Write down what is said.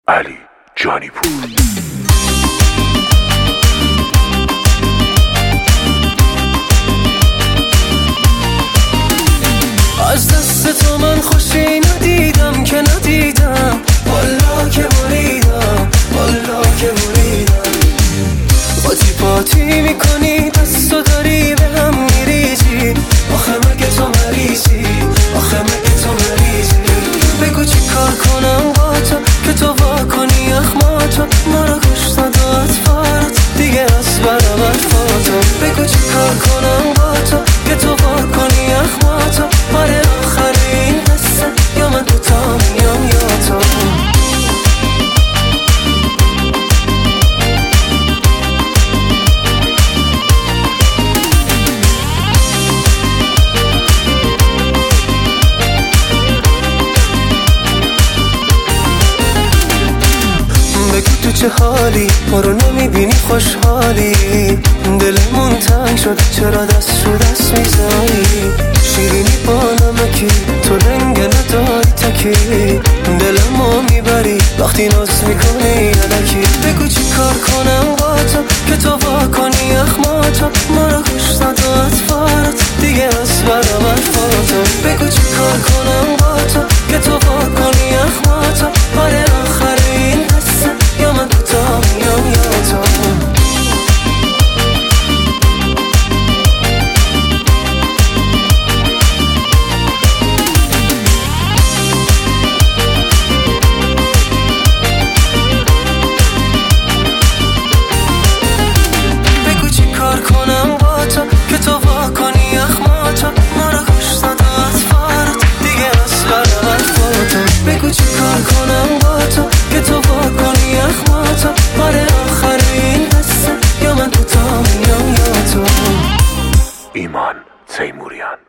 علی جانی پور. از دست تو من خوشی ندیدم که ندیدم، والا که بریدم، والا که بریدم. قاطی پاتی میکنی دستو داری به هم میریزی، آخه مگه تو مریضی، آخه مگه تو مریضی. بگو چی کار کنم با تو که تو واکنی اخماتو، ما رو کشت و اطفارت دیگه از برابر فاتو. بگو چی کار کنم با تو که تو واکنی اخماتو، آره آخر این قصه یا من دوتا میام یا تو. تو چه حالی، ما رو نمیبینی خوشحالی، دلمون تنگ شد چرا دست رو دست میزنی. شیرینی با نمکی تو رنگ نداری تکی، دلمو میبری وقتی ناز میکنی الکی. بگو چی کار کنم با تو که تو واکنی اخماتو، ما رو کشت و اطفارت دیگه از برابر فاتو. بگو چی کار کنم با تو که تو واکنی اخماتو، آره آخر این قصه یا من دوتا میام یا تو. بگو چی کار کنم با تو که تو واکنی اخماتو، ما رو کشت و اطفارت دیگه از برابر فاتو. بگو چی کار کنم با تو که تو واکنی اخماتو، آره آخر این قصه یا من دوتا میام یا تو. ایمان تیموریان.